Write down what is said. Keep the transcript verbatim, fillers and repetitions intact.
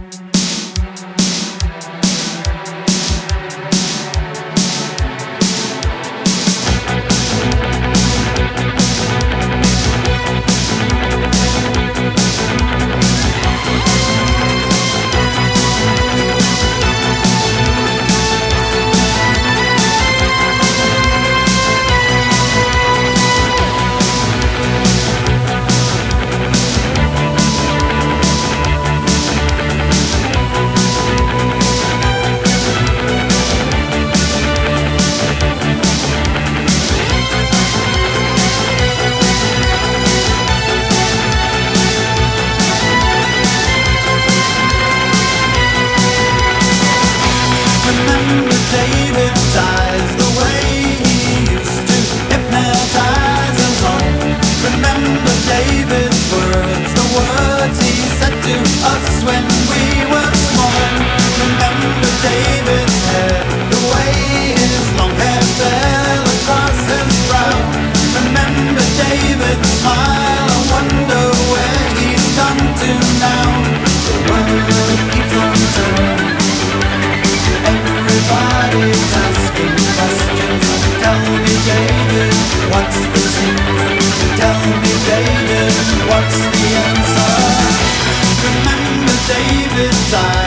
David's eyes, the way he used to hypnotize us all. Remember David's words, the words he said to us when we were small. Remember David's hair, the way his long hair fell across his brow. Remember David's smile, I wonder where he's gone to now. The world keeps on turning, everybody's asking questions. Tell me, David, what's the secret? Tell me, David, what's the answer? Remember David's eyes.